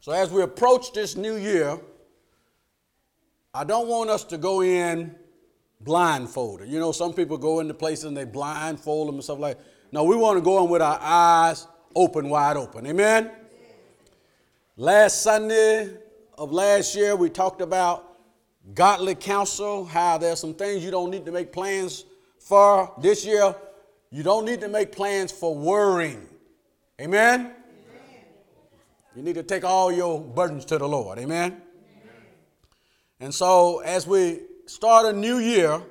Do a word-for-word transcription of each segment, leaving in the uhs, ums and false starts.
So as we approach this new year, I don't want us to go in blindfolded. You know, some people go into places and they blindfold them and stuff like that. No, we want to go in with our eyes open, wide open. Amen? Amen. Last Sunday of last year, we talked about godly counsel, how there's some things you don't need to make plans for. This year, you don't need to make plans for worrying. Amen? Amen. You need to take all your burdens to the Lord. Amen? Amen. And so as we start a new year,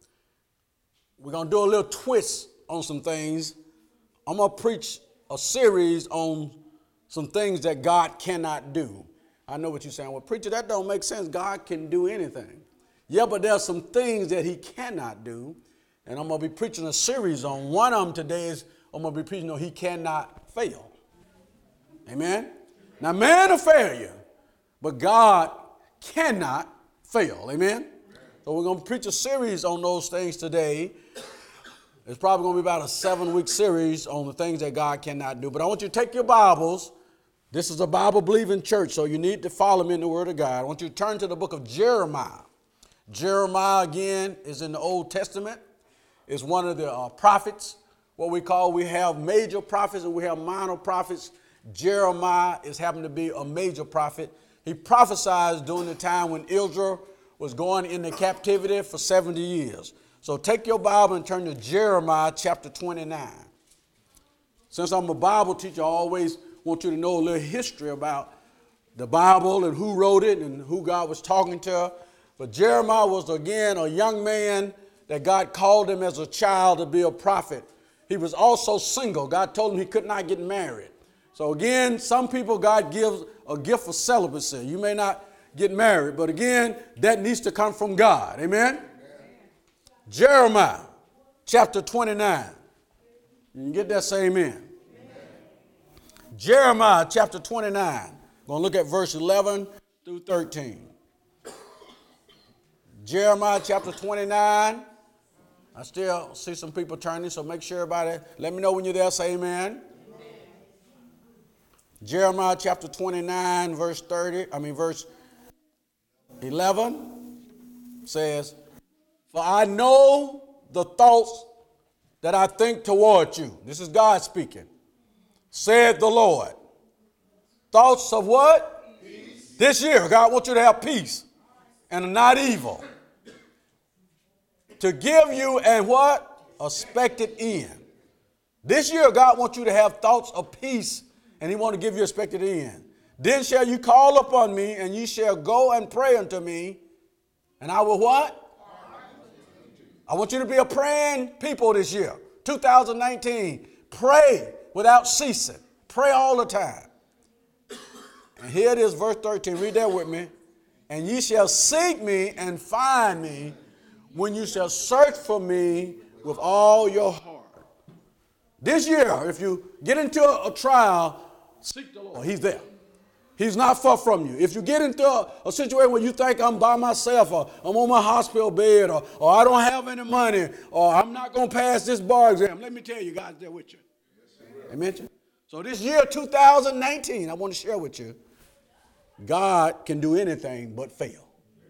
we're going to do a little twist on some things. I'm going to preach a series on some things that God cannot do. I know what you're saying. Well, preacher, that don't make sense. God can do anything. Yeah, but there's some things that he cannot do. And I'm going to be preaching a series on. One of them today is I'm going to be preaching on he cannot fail. Amen? Now, man will fail you, but God cannot fail. Amen? So we're going to preach a series on those things today. It's probably going to be about a seven-week series on the things that God cannot do. But I want you to take your Bibles. This is a Bible-believing church, so you need to follow me in the Word of God. I want you to turn to the book of Jeremiah. Jeremiah, again, is in the Old Testament. It's one of the uh, prophets, what we call, we have major prophets and we have minor prophets. Jeremiah is happened to be a major prophet. He prophesied during the time when Israel was going into captivity for seventy years. So take your Bible and turn to Jeremiah chapter twenty-nine. Since I'm a Bible teacher, I always want you to know a little history about the Bible and who wrote it and who God was talking to. But Jeremiah was, again, a young man that God called him as a child to be a prophet. He was also single. God told him he could not get married. So again, some people God gives a gift of celibacy. You may not get married, but again, that needs to come from God. Amen? Amen. Jeremiah chapter twenty-nine. You can get that, say amen. Amen. Jeremiah chapter twenty-nine. We're going to look at verse eleven through thirteen. Jeremiah chapter twenty-nine. I still see some people turning, so make sure everybody, let me know when you're there, say amen. Jeremiah chapter twenty-nine, verse thirty, I mean, verse eleven says, "For I know the thoughts that I think toward you." This is God speaking. "Said the Lord." Thoughts of what? Peace. This year, God wants you to have peace and not evil. To give you and what? Expected end. This year, God wants you to have thoughts of peace. And he want to give you expected end. "Then shall you call upon me, and ye shall go and pray unto me, and I will" what? I want you to be a praying people this year. two thousand nineteen. Pray without ceasing. Pray all the time. And here it is, verse thirteen. Read that with me. "And ye shall seek me and find me, when you shall search for me with all your heart." This year, if you get into a, a trial, seek the Lord. He's there. He's not far from you. If you get into a, a situation where you think I'm by myself, or I'm on my hospital bed, or, or I don't have any money, or I'm not going to pass this bar exam, let me tell you, God's there with you. Amen. So this year, two thousand nineteen, I want to share with you, God can do anything but fail.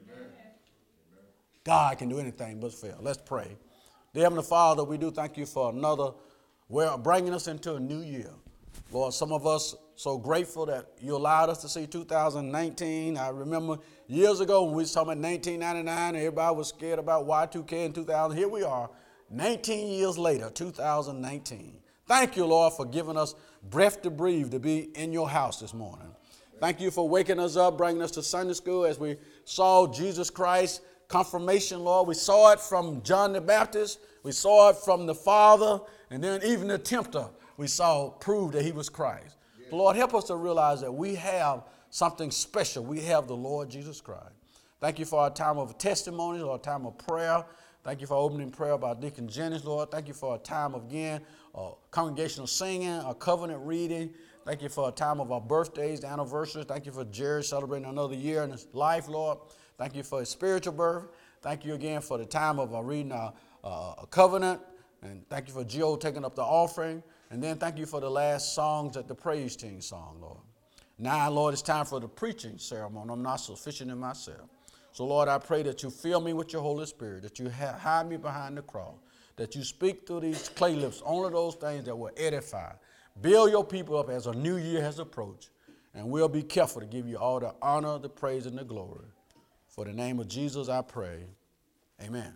God can do anything but fail. Let's pray. Dear Heavenly Father, we do thank you for another, we're bringing us into a new year. Lord, some of us so grateful that you allowed us to see two thousand nineteen. I remember years ago when we was talking about nineteen ninety-nine, and everybody was scared about Y two K in two thousand. Here we are, nineteen years later, two thousand nineteen. Thank you, Lord, for giving us breath to breathe, to be in your house this morning. Thank you for waking us up, bringing us to Sunday school as we saw Jesus Christ confirmation, Lord. We saw it from John the Baptist. We saw it from the Father, and then even the tempter we saw prove that he was Christ. Yeah. Lord, help us to realize that we have something special. We have the Lord Jesus Christ. Thank you for our time of testimonies, our time of prayer. Thank you for opening prayer by Deacon Jennings, Lord. Thank you for a time of, again, uh, congregational singing, a covenant reading. Thank you for a time of our birthdays, the anniversaries. Thank you for Jerry celebrating another year in his life, Lord. Thank you for his spiritual birth. Thank you again for the time of uh, reading our uh, a covenant. And thank you for Gio taking up the offering. And then thank you for the last songs that the praise team song, Lord. Now, Lord, it's time for the preaching ceremony. I'm not sufficient in myself. So, Lord, I pray that you fill me with your Holy Spirit, that you hide me behind the cross, that you speak through these clay lips, only those things that will edify. Build your people up as a new year has approached, and we'll be careful to give you all the honor, the praise, and the glory. For the name of Jesus, I pray. Amen.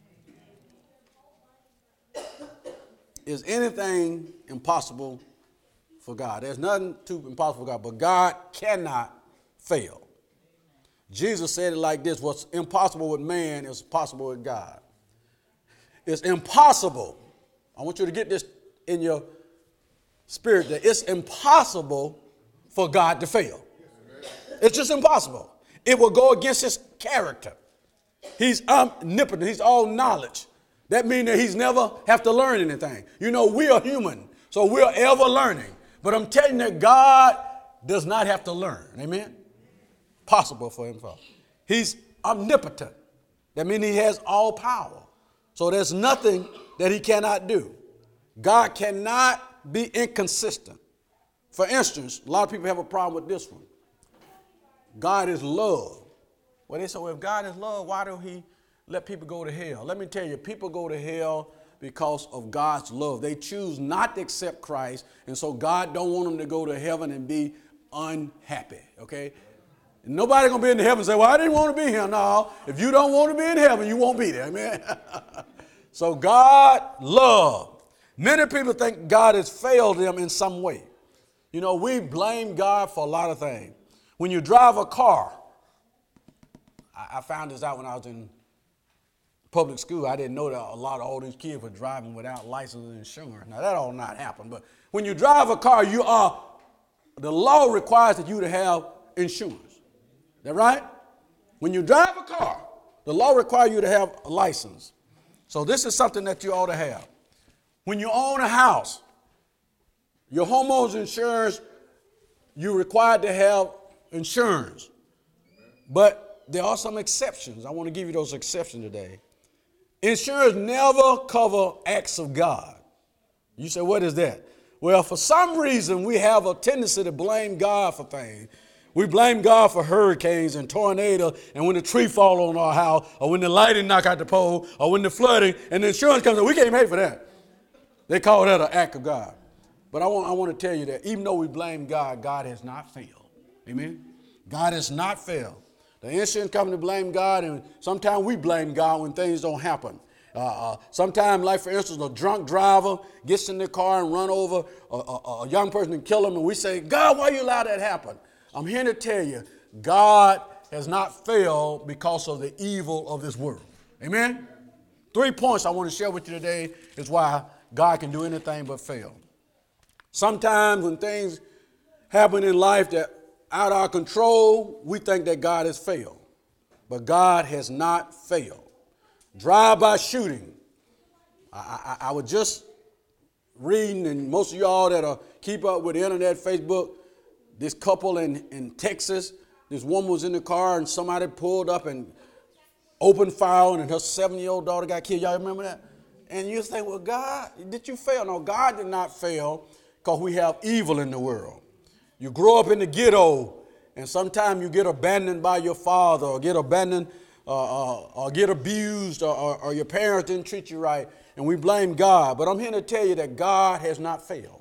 Is anything impossible for God? There's nothing too impossible for God, but God cannot fail. Jesus said it like this: what's impossible with man is possible with God. It's impossible. I want you to get this in your spirit, that it's impossible for God to fail. It's just impossible. It will go against his character. He's omnipotent. He's all knowledge. That means that he's never have to learn anything. You know, we are human, so we're ever learning. But I'm telling you that God does not have to learn. Amen? Possible for him. He's omnipotent. That means he has all power. So there's nothing that he cannot do. God cannot be inconsistent. For instance, a lot of people have a problem with this one. God is love. Well, they say, well, if God is love, why do he let people go to hell? Let me tell you, people go to hell because of God's love. They choose not to accept Christ, and so God don't want them to go to heaven and be unhappy, okay? Nobody going to be in heaven and say, well, I didn't want to be here. No, if you don't want to be in heaven, you won't be there, amen? So God love. Many people think God has failed them in some way. You know, we blame God for a lot of things. When you drive a car, I, I found this out when I was in public school. I didn't know that a lot of all these kids were driving without license and insurance. Now, that all not happen. But when you drive a car, you are, the law requires that you to have insurance. Is that right? When you drive a car, the law requires you to have a license. So this is something that you ought to have. When you own a house, your homeowner's insurance, you're required to have insurance. But there are some exceptions. I want to give you those exceptions today. Insurance never cover acts of God. You say, what is that? Well, for some reason, we have a tendency to blame God for things. We blame God for hurricanes and tornadoes, and when the tree fall on our house, or when the lightning knock out the pole, or when the flooding, and the insurance comes in, we can't pay for that. They call that an act of God. But I want, I want to tell you that even though we blame God, God has not failed. Amen? God has not failed. The insurance company blame God, and sometimes we blame God when things don't happen. Uh, uh, sometimes, like for instance, a drunk driver gets in their car and run over a, a, a young person and kill him, and we say, God, why you allow that to happen? I'm here to tell you, God has not failed because of the evil of this world. Amen? Three points I want to share with you today is why God can do anything but fail. Sometimes when things happen in life that out of our control, we think that God has failed. But God has not failed. Drive-by shooting. I, I, I was just reading, and most of y'all that are keep up with the internet, Facebook, this couple in, in Texas, this woman was in the car and somebody pulled up and opened fire and her seven-year-old daughter got killed. Y'all remember that? And you think, well, God, did you fail? No, God did not fail because we have evil in the world. You grow up in the ghetto, and sometimes you get abandoned by your father or get abandoned uh, uh, or get abused or, or, or your parents didn't treat you right, and we blame God. But I'm here to tell you that God has not failed.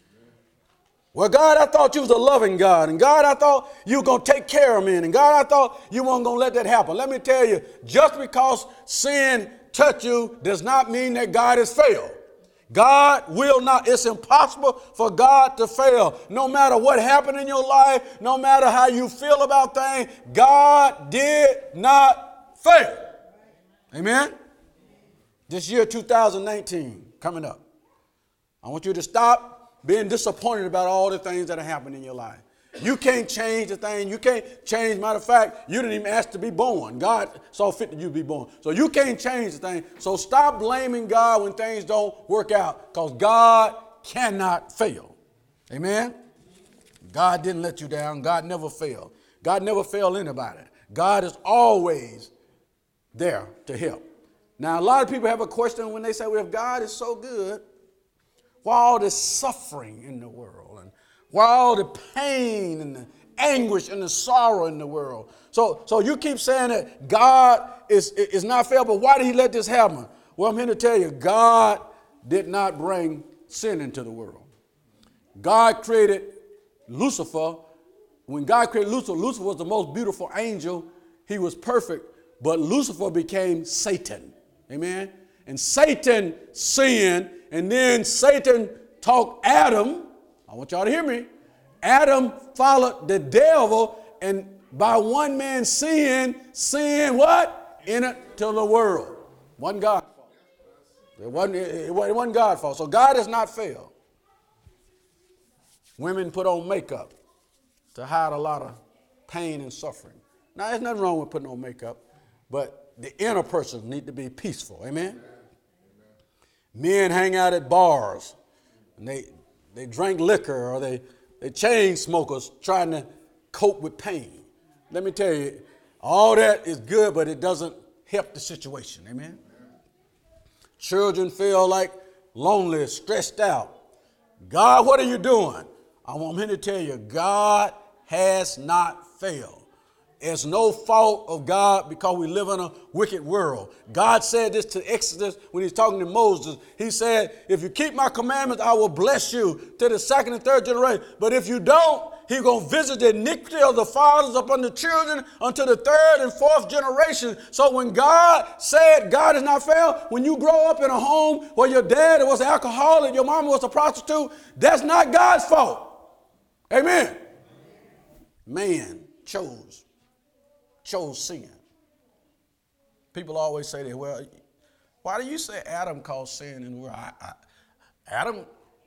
Well, God, I thought you was a loving God. And God, I thought you were going to take care of me. And God, I thought you weren't going to let that happen. Let me tell you, just because sin touched you does not mean that God has failed. God will not. It's impossible for God to fail. No matter what happened in your life, no matter how you feel about things, God did not fail. Amen? This year, two thousand nineteen, coming up. I want you to stop being disappointed about all the things that are happening in your life. You can't change the thing. You can't change. Matter of fact, you didn't even ask to be born. God saw fit that you be born. So you can't change the thing. So stop blaming God when things don't work out, because God cannot fail. Amen? God didn't let you down. God never failed. God never failed anybody. God is always there to help. Now, a lot of people have a question when they say, well, if God is so good, why all this suffering in the world, and why all the pain and the anguish and the sorrow in the world. So, so you keep saying that God is, is not fair, but why did he let this happen? Well, I'm here to tell you, God did not bring sin into the world. God created Lucifer. When God created Lucifer, Lucifer was the most beautiful angel. He was perfect, but Lucifer became Satan. Amen? And Satan sinned, and then Satan taught Adam. I want y'all to hear me. Adam followed the devil, and by one man's sin, sin what? Entered to the world. Wasn't God's fault. It wasn't, it wasn't God's fault. So God has not failed. Women put on makeup to hide a lot of pain and suffering. Now, there's nothing wrong with putting on makeup, but the inner person need to be peaceful. Amen? Amen. Men hang out at bars, and they they drink liquor, or they, they chain smokers trying to cope with pain. Let me tell you, all that is good, but it doesn't help the situation. Amen? Children feel like lonely, stressed out. God, what are you doing? I'm here to tell you, God has not failed. It's no fault of God because we live in a wicked world. God said this to Exodus when he's talking to Moses. He said, if you keep my commandments, I will bless you to the second and third generation. But if you don't, he's going to visit the iniquity of the fathers upon the children unto the third and fourth generation. So when God said God is not fair, when you grow up in a home where your dad was an alcoholic, your mama was a prostitute, that's not God's fault. Amen. Man chose, chose sin. People always say that, well, why do you say Adam caused sin in the world? I, I, Adam,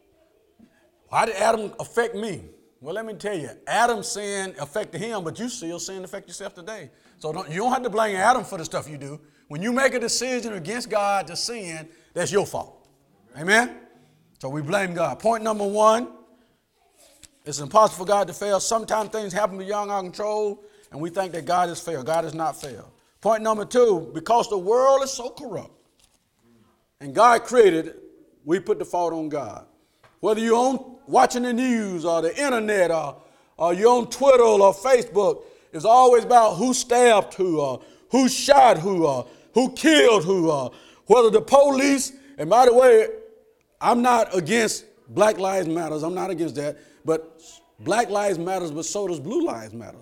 why did Adam affect me? Well, let me tell you, Adam's sin affected him, but you still sin affect yourself today. So don't, you don't have to blame Adam for the stuff you do. When you make a decision against God to sin, that's your fault. Amen? So we blame God. Point number one, it's impossible for God to fail. Sometimes things happen beyond our control, and we think that God is fair. God is not fair. Point number two, because the world is so corrupt, and God created it, we put the fault on God. Whether you're on watching the news or the internet or, or you're on Twitter or Facebook, it's always about who stabbed who or who shot who or who killed who or whether the police, and by the way, I'm not against Black Lives Matter. I'm not against that. But Black Lives Matter, but so does Blue Lives Matter.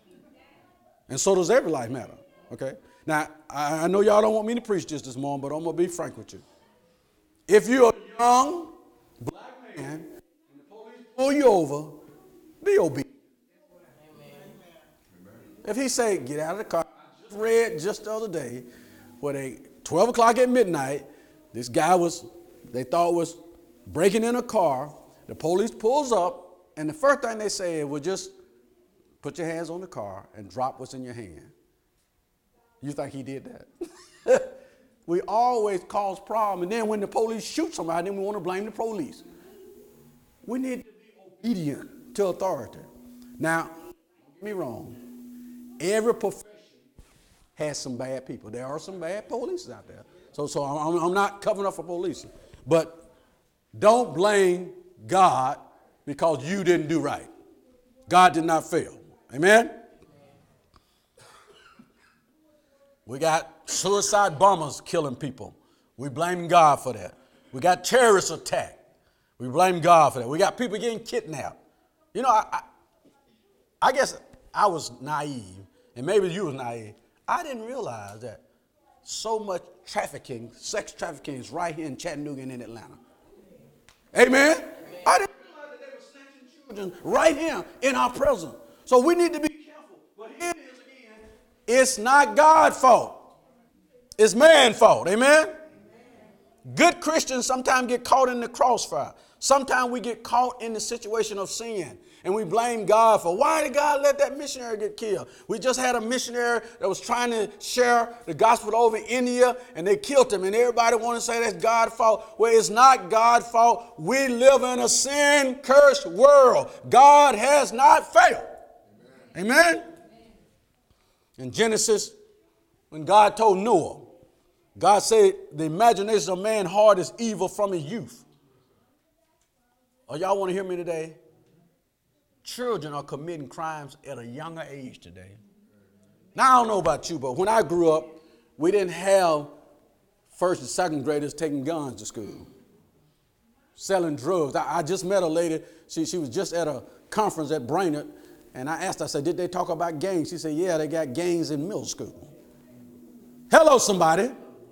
And so does every life matter. Okay? Now, I, I know y'all don't want me to preach this this morning, but I'm going to be frank with you. If you're a young black man and the police pull you over, be obedient. Amen. If he say, get out of the car, I just read just the other day where they, twelve o'clock at midnight, this guy was, they thought was breaking in a car. The police pulls up, and the first thing they say was just put your hands on the car and drop what's in your hand. You think he did that? We always cause problems, and then when the police shoot somebody, then we want to blame the police. We need to be obedient to authority. Now, don't get me wrong. Every profession has some bad people. There are some bad police out there. So, so I'm, I'm not covering up for police. But don't blame God because you didn't do right. God did not fail. Amen? We got suicide bombers killing people. We blame God for that. We got terrorist attack. We blame God for that. We got people getting kidnapped. You know, I, I, I guess I was naive, and maybe you was naive. I didn't realize that so much trafficking, sex trafficking is right here in Chattanooga and in Atlanta. Amen? Amen. I didn't realize that they were snatching children right here in our presence. So we need to be careful. But here it is again. It's not God's fault. It's man's fault. Amen? Amen? Good Christians sometimes get caught in the crossfire. Sometimes we get caught in the situation of sin, and we blame God for, why did God let that missionary get killed? We just had a missionary that was trying to share the gospel over in India, and they killed him, and everybody want to say that's God's fault. Well, it's not God's fault. We live in a sin-cursed world. God has not failed. Amen? Amen? In Genesis, when God told Noah, God said the imagination of man's heart is evil from his youth. Oh, y'all want to hear me today? children are committing crimes at a younger age today. Now, I don't know about you, but when I grew up, we didn't have first and second graders taking guns to school, selling drugs. I, I just met a lady. She, she was just at a conference at Brainerd, and I asked her, I said, did they talk about gangs? She said, yeah, they got gangs in middle school. Hello, somebody.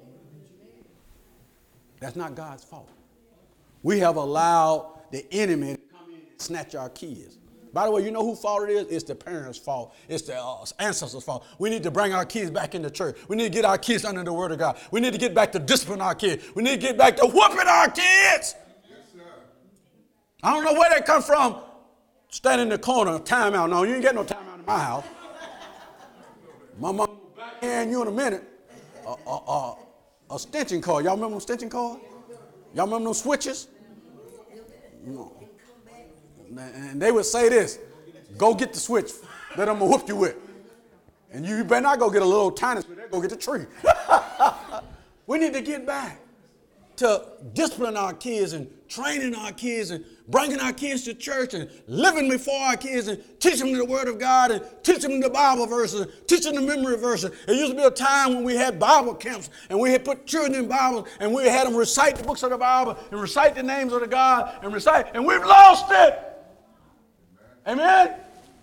That's not God's fault. We have allowed the enemy to come in and snatch our kids. By the way, you know whose fault it is? It's the parents' fault. It's the uh, ancestors' fault. We need to bring our kids back into church. We need to get our kids under the word of God. We need to get back to discipline our kids. We need to get back to whooping our kids. Yes, sir. I don't know where they come from. Stand in the corner, time out. No, you ain't get no time out in my house. My mom will backhand you in a minute. A, a, a, a stenching cord. Y'all remember them stenching cords? Y'all remember them switches? No. And they would say this, go get the switch that I'm going to whoop you with. And you better not go get a little tiny switch, go get the tree. We need to get back to disciplining our kids and training our kids and bringing our kids to church and living before our kids and teaching them the word of God and teaching them the Bible verses, teaching them memory verses. There used to be a time when we had Bible camps and we had put children in Bibles and we had them recite the books of the Bible and recite the names of the God and recite, and we've lost it. Amen?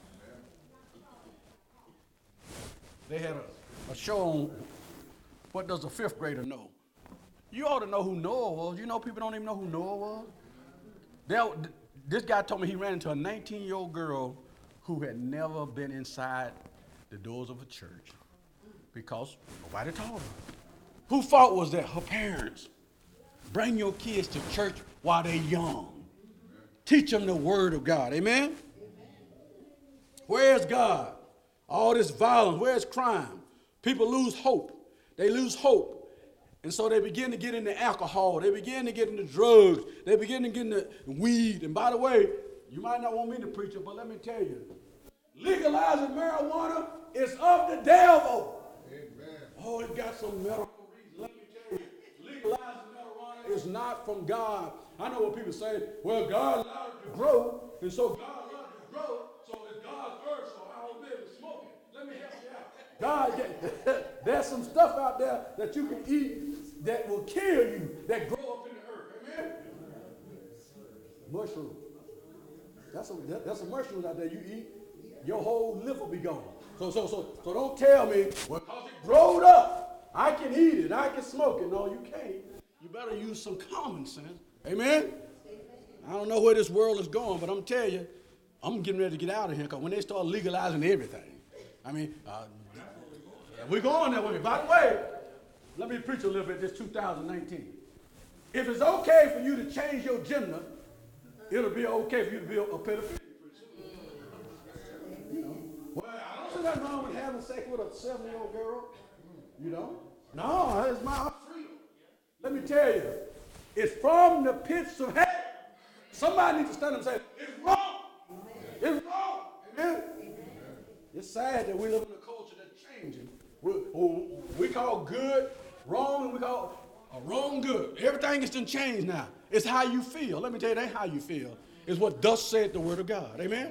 They had a, a show on what does a fifth grader know. You ought to know who Noah was. You know people don't even know who Noah was. They, this guy told me he ran into a nineteen-year-old girl who had never been inside the doors of a church because nobody taught her. Whose fault was that? Her parents. Bring your kids to church while they're young. Teach them the word of God. Amen? Where's God? All this violence, where's crime? People lose hope. They lose hope. And so they begin to get into alcohol. They begin to get into drugs. They begin to get into weed. And by the way, you might not want me to preach it, but let me tell you, legalizing marijuana is of the devil. Amen. Oh, it got some medical reason. Let me tell you, legalizing marijuana is not from God. I know what people say, well, God allowed it to grow, and so God allowed it to grow. So it's God's earth, so I will be able to smoke it. Let me help you out. God, there's some stuff out there that you can eat that will kill you, that grow up in the earth. Amen? Mushroom. That's some, that's some mushrooms out there you eat. Your whole liver will be gone. So, so, so, so don't tell me, well, because it growed up, I can eat it, I can smoke it. No, you can't. You better use some common sense. Amen? I don't know where this world is going, but I'm telling you, I'm getting ready to get out of here because when they start legalizing everything, I mean, uh, we're going that way. By the way, let me preach a little bit this two thousand nineteen. If it's okay for you to change your gender, it'll be okay for you to be a, a pedophile. You know? Well, I don't see nothing wrong with having sex with a seven-year-old girl. You know? No, it's my freedom. Let me tell you, it's from the pits of hell. Somebody needs to stand up and say, it's wrong. It's wrong. Amen? It's sad that we live in a culture that's changing. We, we call good wrong, and we call uh, wrong good. Everything is done changed now. It's how you feel. Let me tell you, it ain't how you feel. It's what thus said the word of God. Amen?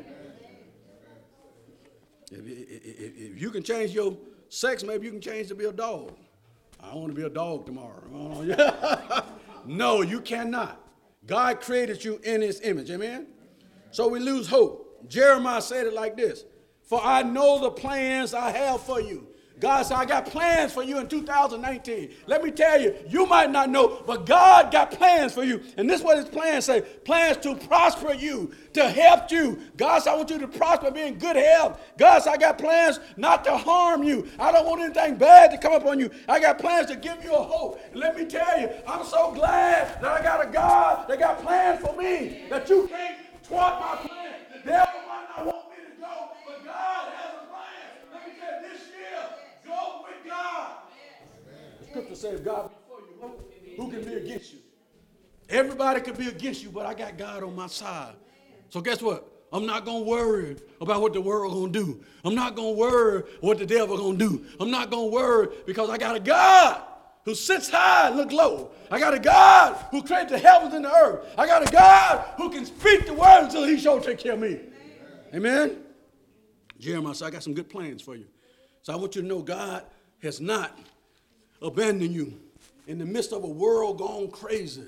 If, if, if you can change your sex, maybe you can change to be a dog. I want to be a dog tomorrow. No, you cannot. God created you in his image. Amen? So we lose hope. Jeremiah said it like this. For I know the plans I have for you. God said, I got plans for you in two thousand nineteen. Let me tell you, you might not know, but God got plans for you. And this is what his plans say. Plans to prosper you, to help you. God said, I want you to prosper, be in good health. God said, I got plans not to harm you. I don't want anything bad to come upon you. I got plans to give you a hope. And let me tell you, I'm so glad that I got a God that got plans for me, that you can't thwart my plans. The devil might not want me to go, but God has a plan. Let me tell you, this year, go with God. The scripture says, God before you, who can be against you? Everybody could be against you, but I got God on my side. So guess what? I'm not going to worry about what the world going to do. I'm not going to worry what the devil going to do. I'm not going to worry because I got a God who sits high and look low. I got a God who created the heavens and the earth. I got a God who can speak the word until he shall take care of me. Amen? Jeremiah said, I got some good plans for you. So I want you to know God has not abandoned you in the midst of a world gone crazy.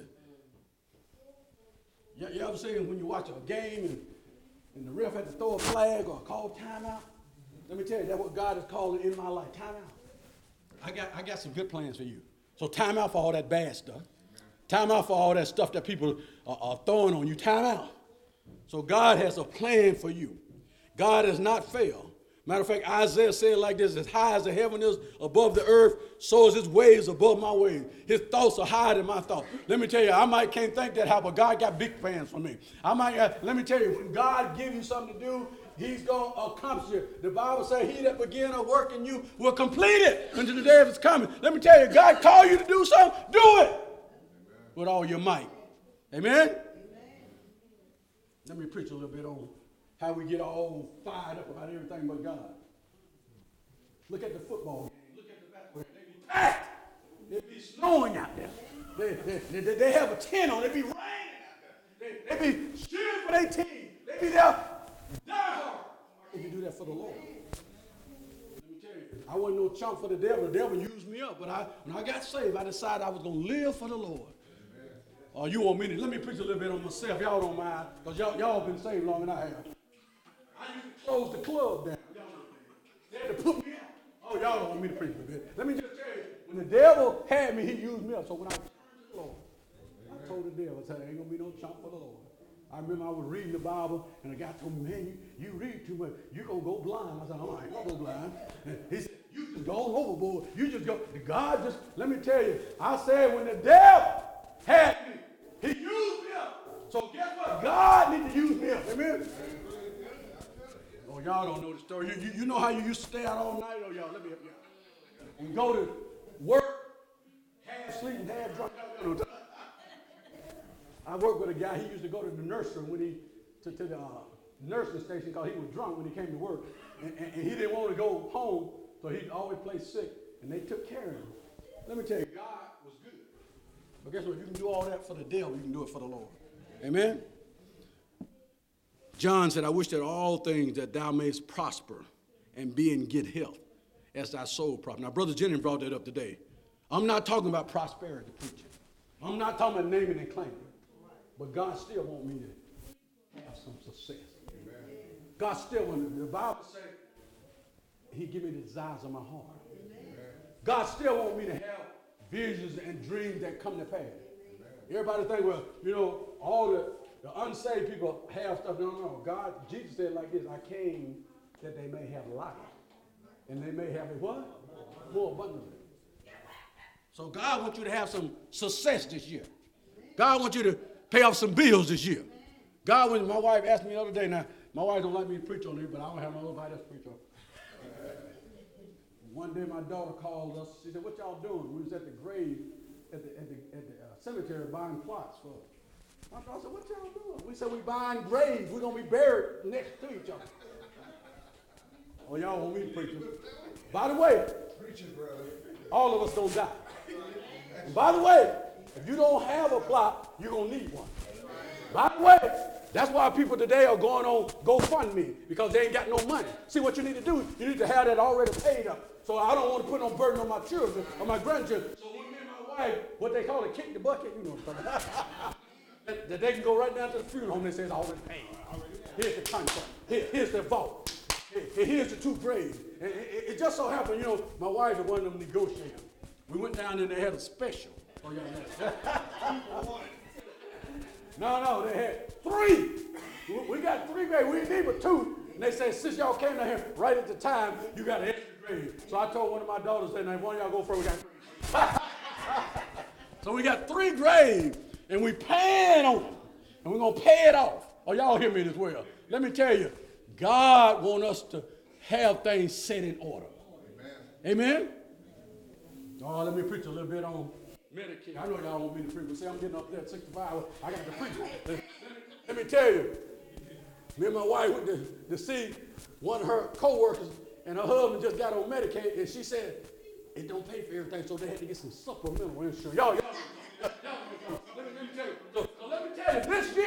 You, you ever seen when you watch a game and, and the ref had to throw a flag or call timeout? Let me tell you, that's what God is calling in my life, timeout. I got, I got some good plans for you. So time out for all that bad stuff. Time out for all that stuff that people are, are throwing on you. Time out. So God has a plan for you. God has not failed. Matter of fact, Isaiah said it like this: as high as the heaven is above the earth, so is his ways above my ways. His thoughts are higher than my thoughts. Let me tell you, I might can't think that high, but God got big plans for me. I might, uh, let me tell you, when God gives you something to do, he's going to accomplish it. The Bible says, he that begin a work in you will complete it until the day of his coming. Let me tell you, God called you to do something, do it. Amen. With all your might. Amen? Amen? Let me preach a little bit on how we get all fired up about everything but God. Look at the football game. Look at the basketball game. They be packed. They be snowing out there. They, they, they, they have a tent on. They be raining out there. They, they be cheering for their team. They be there. Die hard. If you do that for the Lord. Let me tell you, I wasn't no chump for the devil. The devil used me up. But I, when I got saved, I decided I was going to live for the Lord. Oh, uh, you want me to? Let me preach a little bit on myself. Y'all don't mind. Because y'all, y'all been saved longer than I have. I used to close the club down. They had to put me out. Oh, y'all don't want me to preach a bit. Let me just tell you, when the devil had me, he used me up. So when I turned to the Lord, I told the devil, I said, ain't going to be no chump for the Lord. I remember I was reading the Bible, and a guy told me, man, you, you read too much. You're going to go blind. I said, oh, I ain't going to go blind. And he said, you just go overboard. You just go. God just, let me tell you, I said when the devil had me, he used me up. So guess what? God need to use me up. Amen? Oh, y'all don't know the story. You, you, you know how you used to stay out all night? Oh, y'all, let me help you out. And go to work, half sleeping, half drunk. I worked with a guy, he used to go to the nursery when he, to, to the uh, nursing station because he was drunk when he came to work. And, and, and he didn't want to go home, so he'd always play sick. And they took care of him. Let me tell you, God was good. But guess what? You can do all that for the devil, you can do it for the Lord. Amen? John said, I wish that all things that thou mayest prosper and be in good health as thy soul prosper. Now, Brother Jennings brought that up today. I'm not talking about prosperity preaching. I'm not talking about naming and claiming. But God still wants me to have some success. Amen. God still wants me. The Bible says he give me the desires of my heart. Amen. God still wants me to have visions and dreams that come to pass. Amen. Everybody think, well, you know, all the, the unsaved people have stuff. No, no, no. God, Jesus said like this, I came that they may have life. And they may have it what? More abundantly. So God wants you to have some success this year. God wants you to pay off some bills this year. God, when my wife asked me the other day, now, my wife don't like me to preach on it, but I don't have nobody else to preach on. One day my daughter called us. She said, what y'all doing? We was at the grave, at the, at the, at the uh, cemetery buying plots for us. My daughter said, what y'all doing? We said, we buying graves. We're going to be buried next to each other. Oh, y'all want me to preach them. By the way, all of us don't die. And by the way, if you don't have a plot, you're going to need one. By the way, that's why people today are going on GoFundMe, because they ain't got no money. See, what you need to do, you need to have that already paid up. So I don't want to put no burden on my children or my grandchildren. So when me and my wife, what they call it, kick the bucket, you know what I'm talking about. That they can go right down to the funeral home and say it's already paid. Here's the contract. Here, here's the vault. Here, here's the two graves. And it, it just so happened, you know, my wife is one of them negotiators. We went down there and they had a special. Oh, yeah, no, no, they had three. We got three graves. We didn't need but two. And they said, since y'all came down here right at the time, you got an extra grave. So I told one of my daughters, say, now, one of y'all go first. We got three. So we got three graves, and we paying on them. And we're going to pay it off. Oh, y'all hear me as well. Let me tell you, God wants us to have things set in order. Amen? Amen? Oh, let me preach a little bit on Medicaid. I know y'all want me to preach, but see, I'm getting up there at sixty-five. I got to preach. Let me, let me tell you, me and my wife went to, to see one of her co-workers, and her husband just got on Medicaid, and she said, it don't pay for everything, so they had to get some supplemental insurance. Y'all, y'all, y'all, y'all let, me, let me tell you. So, so let me tell you, this year,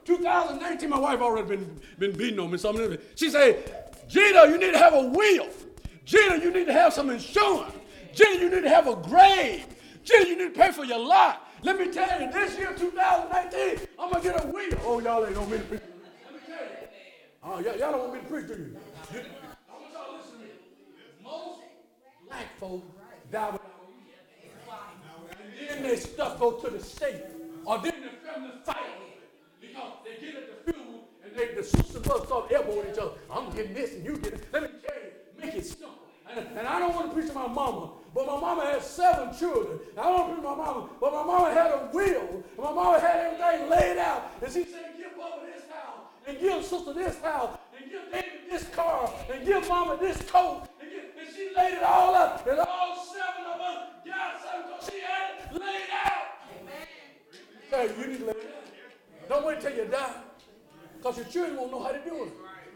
two thousand nineteen, my wife already been, been beating on me. Something. She said, Gina, you need to have a will. Gina, you need to have some insurance. Gina, you need to have a grave. Gina, you need to pay for your lot. Let me tell you, this year, two thousand nineteen, I'm going to get a wheel. Oh, y'all ain't going to be the preach. Let me tell you. Oh, y'all, y'all don't want me to preach, do you? you I want y'all to listen to me. Most black folk die without a wheel. And then their stuff go to the state. Or then the family fight over it. Because they get at the funeral and they, the sisters and brothers start elbowing each other. I'm getting this and you get it. Let me tell you, make it simple. And, and I don't want to preach to my mama, but my mama had seven children. I don't want to preach to my mama, but my mama had a will. And my mama had everything laid out. And she said, give Bubba this house, and give sister this house, and give David this car, and give mama this coat. And, give, and she laid it all up. And all seven of us got something because she had it laid out. Amen. Hey, you need to lay it out. Don't wait till you die, because your children won't know how to do it.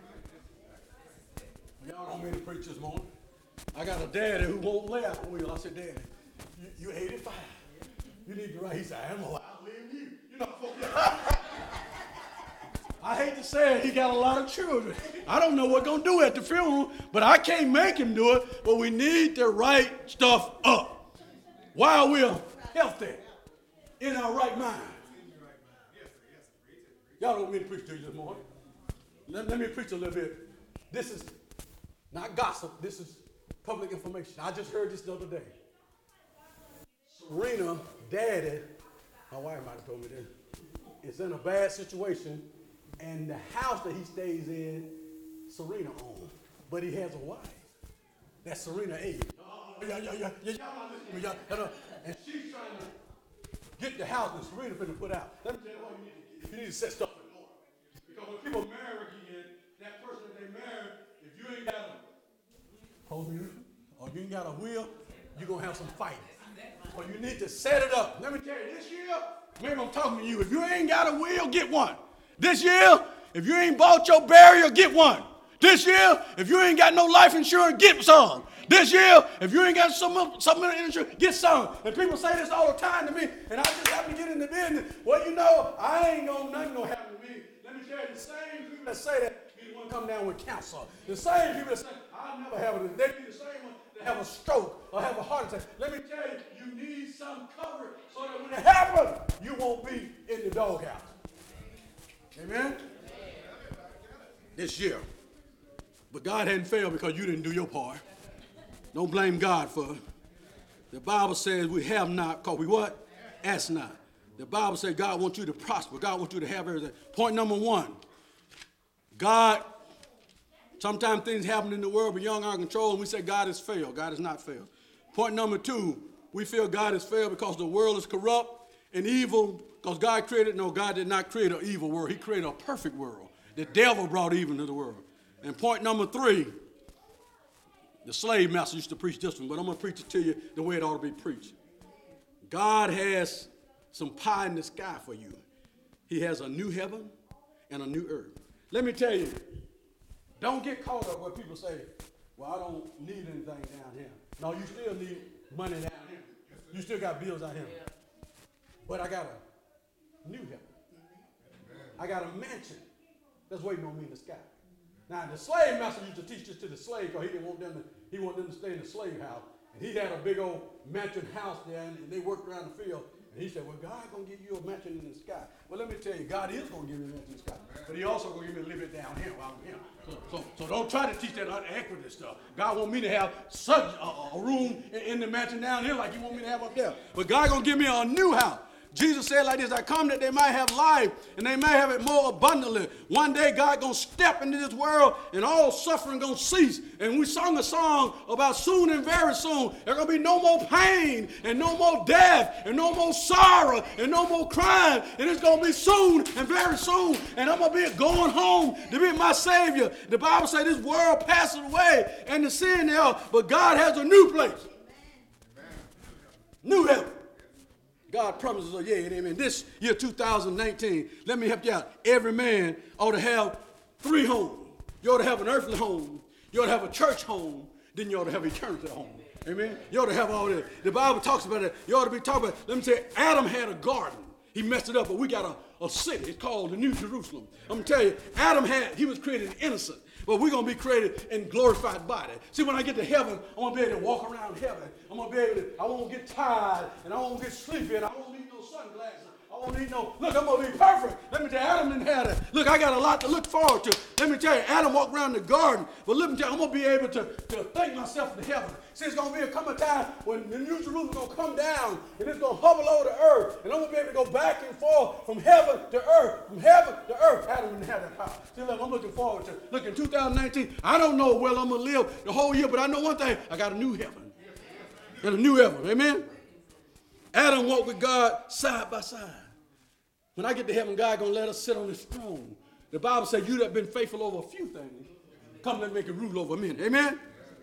Y'all don't mean to preach this morning. I got a daddy who won't lay out the wheel. I said, Daddy, you, you're eighty-five. You need to write. He said, I am going to outlive you. You know, I hate to say it, he got a lot of children. I don't know what going to do at the funeral, but I can't make him do it. But we need to write stuff up while we're healthy, in our right mind. Y'all don't want me to preach to you this morning. Let, let me preach a little bit. This is not gossip. This is public information. I just heard this the other day. Serena, daddy, my wife might have told me this, is in a bad situation, and the house that he stays in, Serena owns. But he has a wife. That's Serena age. Oh, yeah, yeah, yeah, yeah, y'all not listening to me. And she's trying to get the house that Serena finna put out. Let me tell you what you need to do. You need to set stuff in order. Because when people marry again, that person that they marry, if you ain't got a or you ain't got a will, you're going to have some fighting. So you need to set it up. Let me tell you, this year, maybe I'm talking to you. If you ain't got a will, get one. This year, if you ain't bought your burial, get one. This year, if you ain't got no life insurance, get some. This year, if you ain't got some some insurance, get some. And people say this all the time to me, and I just happen to get in the business. Well, you know, I ain't gonna nothing gonna happen to me. Let me tell you, the same people that say that be the one come down with cancer. The same people that say, I'll never have it. They be the same one that have a stroke or have a heart attack. Let me tell you, you need some coverage so that when it happens, you won't be in the doghouse. Amen? This year. But God hadn't failed because you didn't do your part. Don't blame God for it. The Bible says we have not, because we what? Ask not. The Bible says God wants you to prosper. God wants you to have everything. Point number one. God, sometimes things happen in the world beyond our control, and we say God has failed. God has not failed. Point number two, we feel God has failed because the world is corrupt and evil, because God created, no, God did not create an evil world. He created a perfect world. The devil brought evil into the world. And point number three, the slave master used to preach this one, but I'm going to preach it to you the way it ought to be preached. God has some pie in the sky for you. He has a new heaven and a new earth. Let me tell you, don't get caught up where people say, well, I don't need anything down here. No, you still need money down here. You still got bills out here. But I got a new heaven. I got a mansion that's waiting on me in the sky. Now, the slave master used to teach this to the slave because he didn't want them to, he wanted them to stay in the slave house. And he had a big old mansion house there, and they worked around the field. And he said, well, God's going to give you a mansion in the sky. Well, let me tell you, God is going to give you a mansion in the sky. But he also going to give me a little bit down here while I'm here. So, so, so don't try to teach that unequity stuff. God want me to have such a, a room in, in the mansion down here like you want me to have up there. But God going to give me a new house. Jesus said like this, I come that they might have life and they may have it more abundantly. One day God going to step into this world and all suffering going to cease. And we sung a song about soon and very soon. There's going to be no more pain and no more death and no more sorrow and no more crying. And it's going to be soon and very soon. And I'm going to be going home to be my Savior. The Bible says this world passes away and the sin there, but God has a new place. Amen. New heaven. God promises a yea and amen. This year, two thousand nineteen, let me help you out. Every man ought to have three homes. You ought to have an earthly home. You ought to have a church home. Then you ought to have eternity home. Amen. You ought to have all that. The Bible talks about it. You ought to be talking about it. Let me say, Adam had a garden. He messed it up, but we got a, a city. It's called the New Jerusalem. I'm going to tell you, Adam had, he was created innocent. But we're going to be created in glorified body. See, when I get to heaven, I'm going to be able to walk around heaven. I'm going to be able to, I won't get tired, and I won't get sleepy, and I won't need no sunglasses. I won't need no, look, I'm going to be perfect. Let me tell you, Adam didn't have that. Look, I got a lot to look forward to. Let me tell you, Adam walked around the garden, but let me tell you, I'm going to be able to, to think myself to heaven. See, it's going to be a coming time when the New Jerusalem is going to come down, and it's going to hover over the earth, and I'm going to be able to go back and forth from heaven to earth, from heaven to earth. Adam didn't have that power. See, look, I'm looking forward to, look, in two thousand nineteen, I don't know where I'm going to live the whole year, but I know one thing, I got a new heaven. Got a new heaven, amen? Adam walked with God side by side. When I get to heaven, God going to let us sit on his throne. The Bible says, you that have been faithful over a few things, come let me make it rule over many. Amen?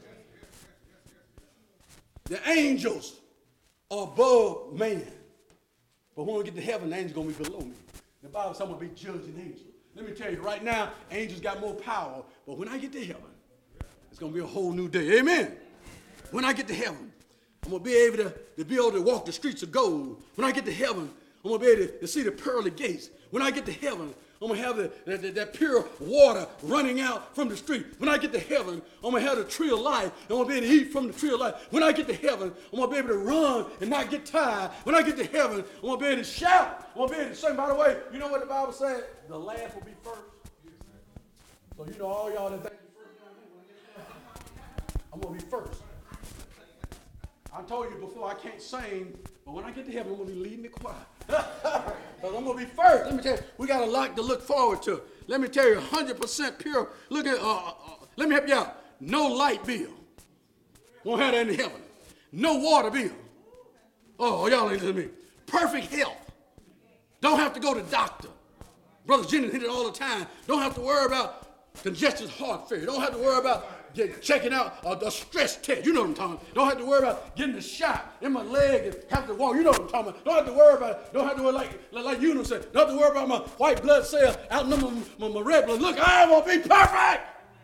The angels are above man. But when we get to heaven, the angels are going to be below me. The Bible says I'm going to be judging angels. Let me tell you, right now, angels got more power. But when I get to heaven, it's going to be a whole new day. Amen? When I get to heaven, I'm going to be able to, to be able to walk the streets of gold. When I get to heaven, I'm going to be able to, to see the pearly gates. When I get to heaven, I'm going to have the, the, the, that pure water running out from the street. When I get to heaven, I'm going to have the tree of life. I'm going to be able to eat from the tree of life. When I get to heaven, I'm going to be able to run and not get tired. When I get to heaven, I'm going to be able to shout. I'm going to be able to sing. By the way, you know what the Bible said? The last will be first. So you know all y'all that think you're first, I'm going to be first. I told you before I can't sing, but when I get to heaven, I'm going to be leading the choir. Because I'm going to be first. Let me tell you, we got a lot to look forward to. Let me tell you, one hundred percent pure. Look at, uh, uh, let me help you out. No light bill. Won't have that in heaven. No water bill. Oh, y'all ain't listening to me. Perfect health. Don't have to go to the doctor. Brother Jennings hit it all the time. Don't have to worry about congested heart failure. Don't have to worry about Get, checking out a, a stress test. You know what I'm talking about. Don't have to worry about getting a shot in my leg and have to walk. You know what I'm talking about. Don't have to worry about it. Don't have to worry like, like you know said. Don't have to worry about my white blood cell outnumber my, my, my red blood. Look, I am going to be perfect. Amen.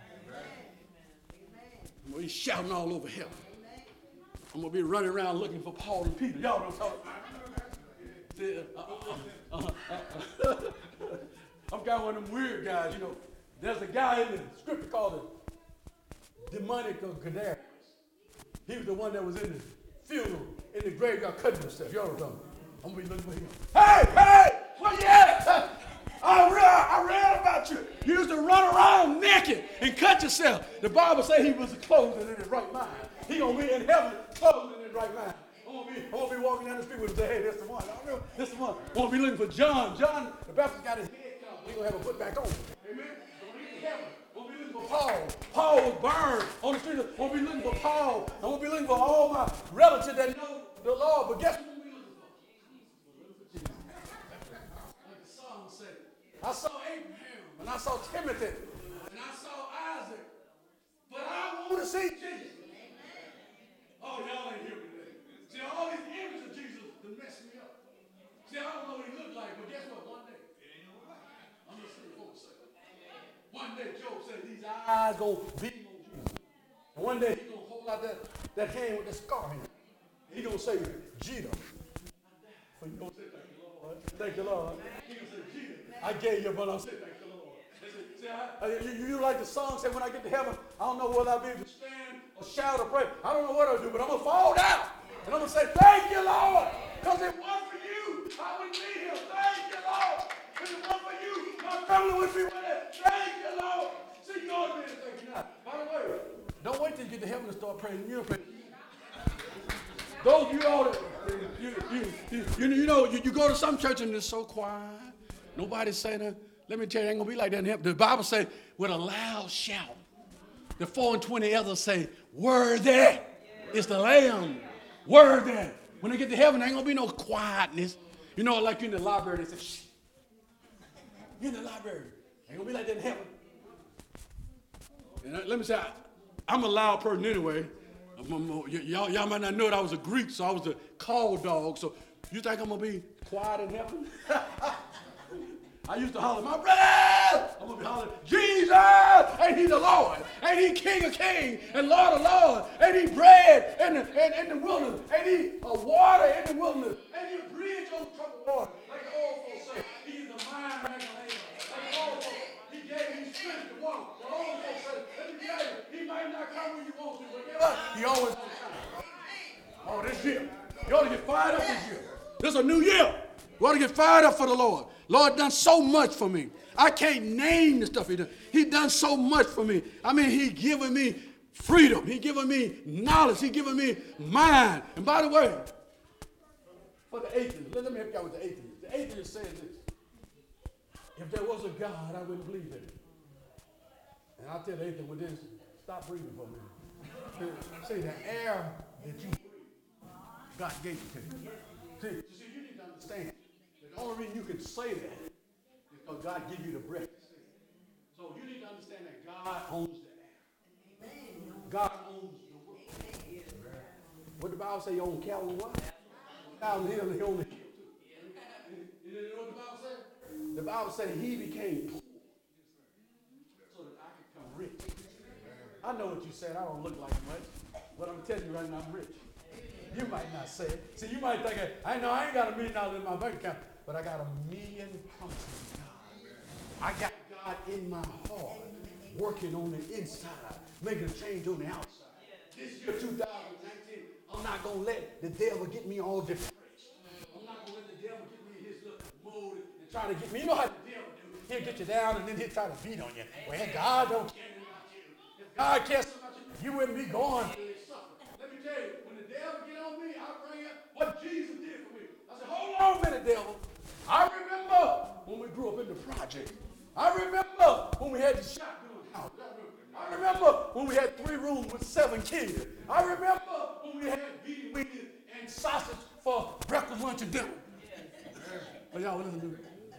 I'm going to be shouting all over heaven. I'm going to be running around looking for Paul and Peter. Y'all know what I'm talking about. Uh, uh, uh, uh, uh. I'm kind of one of them weird guys, you know. There's a guy in the scripture called it demonic of Gadara. He was the one that was in the funeral, in the graveyard cutting himself. Y'all know what I'm talking about. I'm going to be looking for him. Hey, hey, where you at? I read, I read about you. You used to run around naked and cut yourself. The Bible says he was clothed in his right mind. He going to be in heaven clothed in his right mind. I'm going to be, I'm gonna be walking down the street with him and say, hey, that's the one. I know, that's the one. I'm going to be looking for John. John, the Baptist got his head cut off. He's going to have a put back on. Amen? I'm going to be looking for Paul. Paul was burned on the street. I'm going to be looking for Paul. I'm going to be looking for all my relatives that know the Lord. But guess what I'm going to be looking for? Like the song said. I saw Abraham, and I saw Timothy, and I saw Isaac. But I want to see Jesus. Oh, y'all ain't here today. See, all these images of Jesus to mess me up. See, I don't know what he looked like, but guess what? One day, I'm going to see folks say. One day, Job said, these eyes going to beam on Jesus. And one day, he's going to hold out that, that hand with the scar in it. He's going to say, Jesus. So you're going to say, thank you, Lord. Thank you, Lord. He's going to say, Jesus. I gave you, but I'm saying, thank you, Lord. See, I, you, you like the song said, when I get to heaven, I don't know whether I'll be able to stand or shout or pray. I don't know what I'll do, but I'm going to fall down. And I'm going to say, thank you, Lord. Because it wasn't for you, I wouldn't be here. Thank you, Lord. If it wasn't for you, my family would be with it. Thank you, Lord. See, God did it. Thank you now. By the way, don't wait till you get to heaven and start praying. You know, praying. Those of you all that, you, you, you, you, you know, you, you go to some church and it's so quiet. Nobody's saying that. Let me tell you, it ain't going to be like that in heaven. The Bible says, with a loud shout, the four and twenty elders say, worthy is the Lamb. Worthy. When they get to heaven, there ain't going to be no quietness. You know, like you're in the library, they say, shh. You're in the library. Ain't going to be like that in heaven. And let me say, I, I'm a loud person anyway. I'm, I'm, y'all, y'all might not know that I was a Greek, so I was a call dog. So you think I'm going to be quiet in heaven? I used to holler, my brother! I'm going to be hollering, Jesus! Ain't he the Lord? Ain't he King of kings and Lord of lords? Ain't he bread in the, in, in the wilderness? Ain't he a water in the wilderness? Ain't he a bridge on troubled water? Like the old folks say, he's the He always on time. Oh, this year. You ought to get fired up this year. This is a new year. You ought to get fired up for the Lord. Lord done so much for me. I can't name the stuff he done. He done so much for me. I mean, he given me freedom. He given me knowledge. He given me mind. And by the way, for the atheists, let me help you out with the atheists. The atheist says this. If there was a God, I wouldn't believe in it. And I'll tell the atheist, well, then stop breathing for me. See, the air that you breathe, God gave it to you. See, see, you need to understand that the only reason you can say that is because God gave you the breath. So you need to understand that God owns the air. God owns the world. What the Bible say? You own cattle and what? Cattle and hill, he owns the hill too. You know what the Bible said? The Bible said he became poor so that I could become rich. I know what you said. I don't look like much, but I'm telling you right now, I'm rich. You might not say it. See, you might think, I know I ain't got a million dollars in my bank account, but I got a million promises of God. I got God in my heart, working on the inside, making a change on the outside. This year, two thousand nineteen, I'm not going to let the devil get me all depressed. I'm not going to let the devil get me in his little mode and try to get me. You know how the devil do. He'll get you down and then he'll try to beat on you. Well, God don't care about you. If God cares about you, you wouldn't be going through this suffering. Let me tell you, when the devil get on me, I bring up what Jesus did for me. I said, hold on a minute, devil. I remember when we grew up in the project. I remember when we had the shotgun house. I remember when we had three rooms with seven kids. I remember when we had beef wings and sausage for breakfast, lunch, and dinner. Oh, y'all listen to me.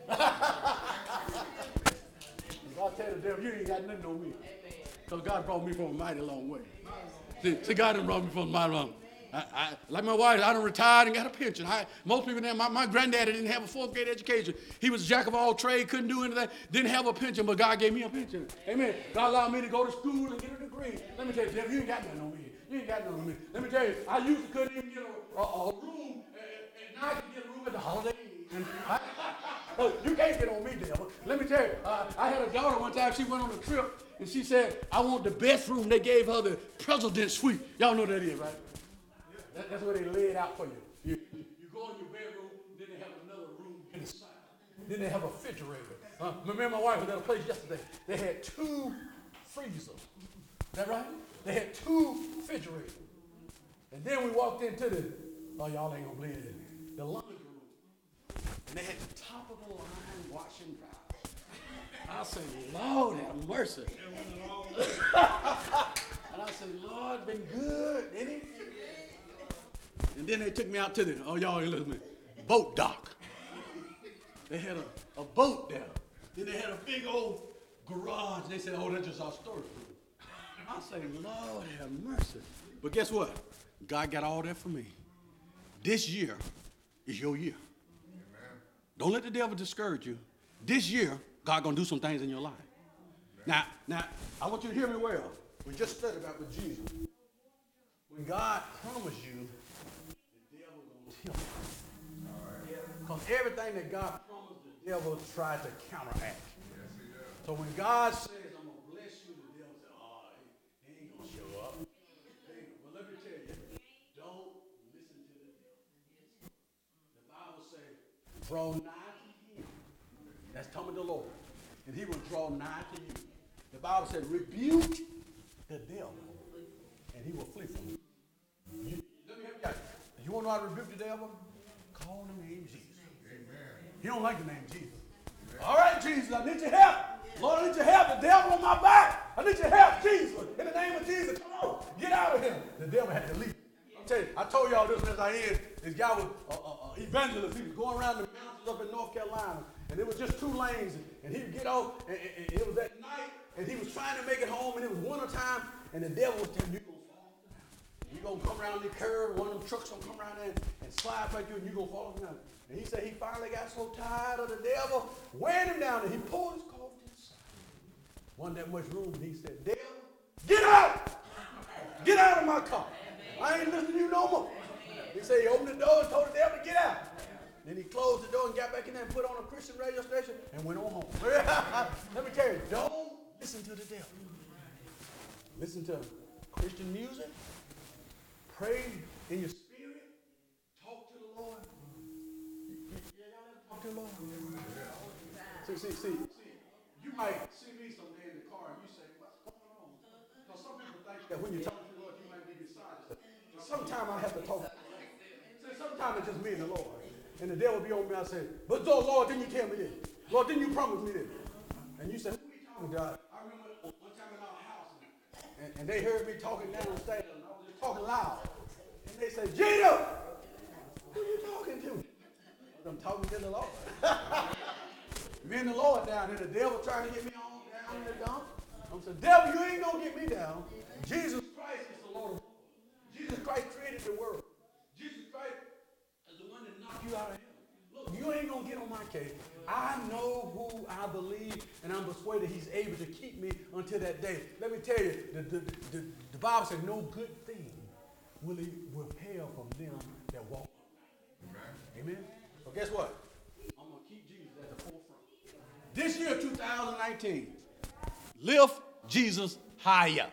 I'll tell the devil, you ain't got nothing on me. Because God brought me from a mighty long way. See, see God done brought me from a mighty long way. I, I, like my wife, I done retired and got a pension. I, most people didn't. My, my granddaddy didn't have a fourth grade education. He was a jack of all trades, couldn't do anything, didn't have a pension, but God gave me a pension. Amen. God allowed me to go to school and get a degree. Let me tell you, Jeff, you ain't got nothing on me. You ain't got nothing on me. Let me tell you, I used to couldn't even get a, a, a room, and now I can get a room at the Holiday Inn. I, oh, you can't get on me, devil. Let me tell you, uh, I had a daughter one time, she went on a trip, and she said, I want the best room. They gave her the president's suite. Y'all know what that is, right? That, that's where they lay it out for you. You, you. you go in your bedroom, then they have another room inside. Then they have a refrigerator. Uh, remember my wife was at a place yesterday. They had two freezers. Is that right? They had two refrigerators. And then we walked into the, oh, y'all ain't gonna believe it, the laundry room. And they had the top of the line wash and dry. I said, Lord have mercy. And I said, Lord, been good, didn't he? And then they took me out to the, oh, y'all ain't listening, boat dock. They had a, a boat there. Then they had a big old garage. They said, oh, that's just our storage room. I say, Lord have mercy. But guess what? God got all that for me. This year is your year. Amen. Don't let the devil discourage you. This year, God gonna do some things in your life. Now, now, I want you to hear me well. We just studied about with Jesus. When God promised you, the devil gonna tell you. Because everything that God promised, the devil tried to counteract. Yes, he does. So when God says, I'm gonna bless you, the devil says, oh, he ain't gonna show up. But let me tell you, don't listen to the devil. The Bible says, draw nigh to him. That's talking to the Lord. And he will draw nigh to you. The Bible said, rebuke the devil, and he will flee from you. you let me help you out. You want to know how to rebuke the devil? Call the name Jesus. Amen. He don't like the name Jesus. Amen. All right, Jesus, I need your help. Lord, I need your help. The devil on my back. I need your help, Jesus. In the name of Jesus, come on, get out of him. The devil had to leave. I'll tell you, I told y'all this as I end. This guy was an uh, uh, evangelist. He was going around the mountains up in North Carolina, and it was just two lanes, and he would get off, and, and, and it was at night, and he was trying to make it home, and it was winter time, and the devil was telling you, you're going to fall down. You're going to come around the curve, one of them trucks going to come around there and, and slide by you, and you're going to fall down. And he said he finally got so tired of the devil, wearing him down, and he pulled his coat to the side. Wasn't that much room, and he said, devil, get out! Get out of my car. I ain't listening to you no more. He said he opened the door and told the devil to get out. Then he closed the door and got back in there and put on a Christian radio station and went on home. Let me tell you, don't listen to the devil. Listen to Christian music pray in your spirit, talk to the Lord. Yeah, y'all ever talk to the Lord? See, see, see, see. You might see me someday in the car and you say, what's going on? Because some people think that when you talk to the Lord, you might be beside yourself. But sometimes I have to talk. See, sometimes it's just me and the Lord. And the devil be on me, I say, but oh, Lord, didn't you tell me this? Lord, didn't you promise me this? And you say, who are you talking about? I remember one time in our house, and, and they heard me talking downstairs, and I was just talking loud. And they said, Gino, who are you talking to? I'm talking to the Lord. Me and the Lord down here, the devil trying to get me on down in the dump. I'm saying, devil, you ain't gonna get me down. Jesus Christ is the Lord of Lords. Jesus Christ created the world. Jesus Christ is the one that knocked you out of hell. Look, you ain't gonna get on my case. I know who I believe, and I'm persuaded he's able to keep me until that day. Let me tell you, the, the, the, the Bible said no good thing will he withhold from them that walk. Amen. Amen. So guess what? I'm gonna keep Jesus at the forefront. This year, two thousand nineteen, lift Jesus higher.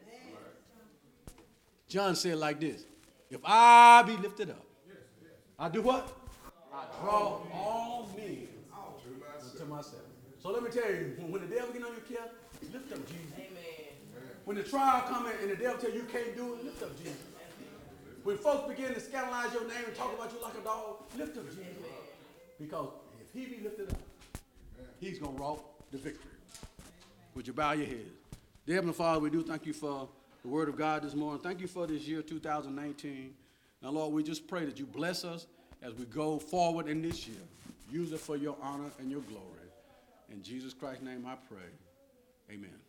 John said like this, if I be lifted up, I do what? I draw all men to myself. So let me tell you, when the devil get on your care, lift up Jesus. Amen. When the trial comes and the devil tell you you can't do it, lift up Jesus. When folks begin to scandalize your name and talk about you like a dog, lift up Jesus. Because if he be lifted up, he's going to walk the victory. Would you bow your heads? Dear Heavenly Father, we do thank you for the word of God this morning. Thank you for this year, two thousand nineteen. Now, Lord, we just pray that you bless us as we go forward in this year. Use it for your honor and your glory. In Jesus Christ's name I pray. Amen.